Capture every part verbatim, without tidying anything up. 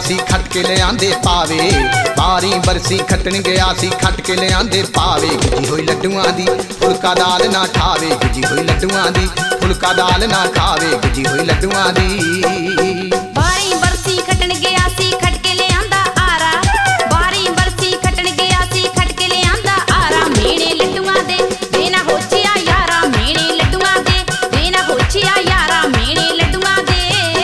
सी खट के ले आंदे पावे, बारी बरसी खटन गया सी खट के ले आंदे पावे। गुजी होई लड्डुआं दी फुलका दाल ना खावे, गुजी होई लड्डुआं दी फुलका दाल ना खावे, गुजी होई लड्डुआं दी। बारी बरसी खटन गया सी खट के ले आंदा आरा, बारी बरसी खटन गया सी खट के ले आंदा आरा। मेणे लड्डुआं दे देना होचिया यारा, मेणे लड्डुआं दे देना होचिया यारा, मेणे लड्डुआं दे।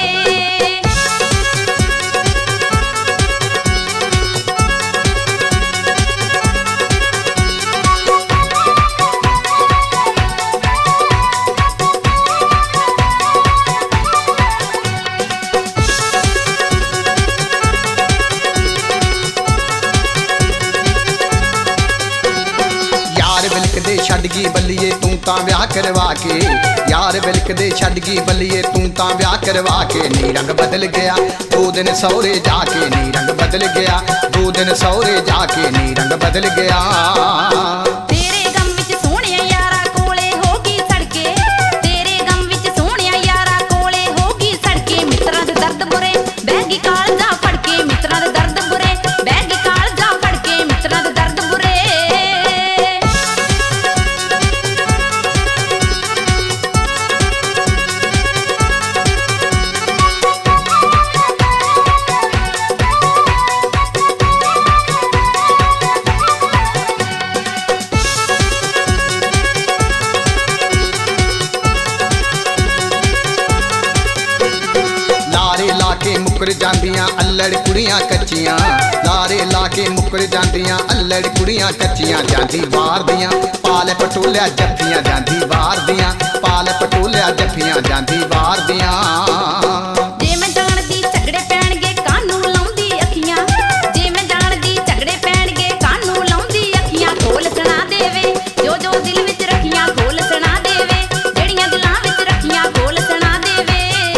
दे छड्ड गई बल्लीए तू तां ब्याह करवा के, यार बिलक दे छड्ड गई बल्लीए तू तां ब्याह करवा के। नी रंग बदल गया दो दिन सौरे जाके, नी रंग बदल गया दो दिन सौरे जाके, नी रंग बदल गया। तेरे गम विच सोहणिया यारा कोले होगी सड़के, तेरे गम विच सोहणिया यारा कोले होगी सड़के। मित्रां दे दर्द बुरे बहगी कालजा फड़के, मित्रां दे दर्द बुरे बहगी कालजा फड़के, मित्रां दे दर्द बुरे। मुकर जांदियां अल्लड़ कुड़ियां कच्चियां, लारे लाके मुकर जांदियां अल्लड़ कुड़ियां कच्चियां। जांदी बाहर दियां पाल पटोलिया जफ्फियां, जांदी बाहर दियां पाल पटोलिया जफ्फियां, जांदी बाहर दियां। जे मैं जानदी झगड़े पैणगे कानू लाउंदी अखियां, जे मैं जानदी झगड़े पैणगे कानू लाउंदी अखियां। खोल सुना देवे जो जो दिल विच रखियां, खोल सुना देवे जेड़ियां दिलां विच रखियां, खोल सुना देवे।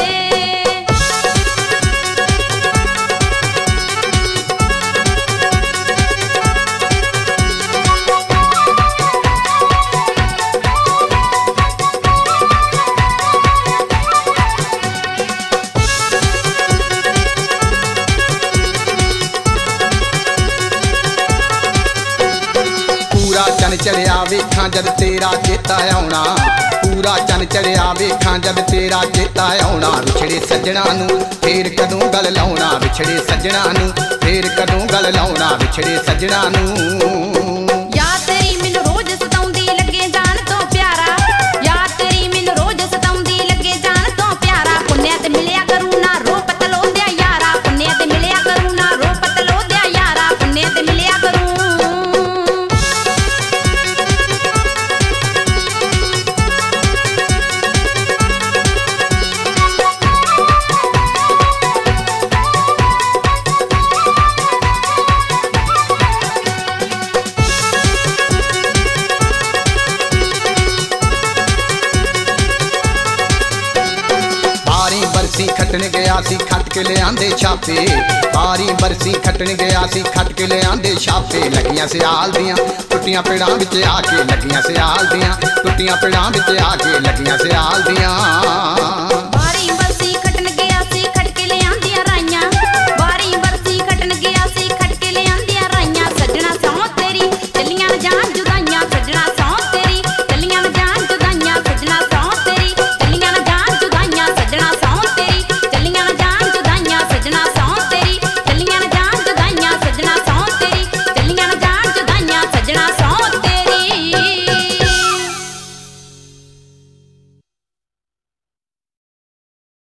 चन चढ़िया वेखां जद तेरा चेता आउणा, पूरा चन चढ़िया वेखां जद तेरा चेता आउणा। विछड़े सज्जणा नूं फेर कदों गल लाउणा, विछड़े सज्जणा नूं फेर कदों गल लाउणा, विछड़े सज्जणा नूं। याद तेरी मैनूं रोज सताउंदी लगे जान तो प्यारा, याद तेरी मैनूं रोज सताउंदी लगे जान तो प्यारा। पुन्निया ते मिलिया करूं ना रो पतलो दिया यारा, पुन्निया ते मिलिया करूं ना रो पतलो दिया यारा, पुन्निया ते मिलिया करूं। खटन गया सी खट के ले आंदे छापे, बारी बरसी खटन गया सी खट के ले आंदे छापे। लगियां सियाल दियां टुटियां पेड़ां विच आके, लगियां सियाल दियां टुटियां पेड़ां विच आके, लगियां सियाल दियां।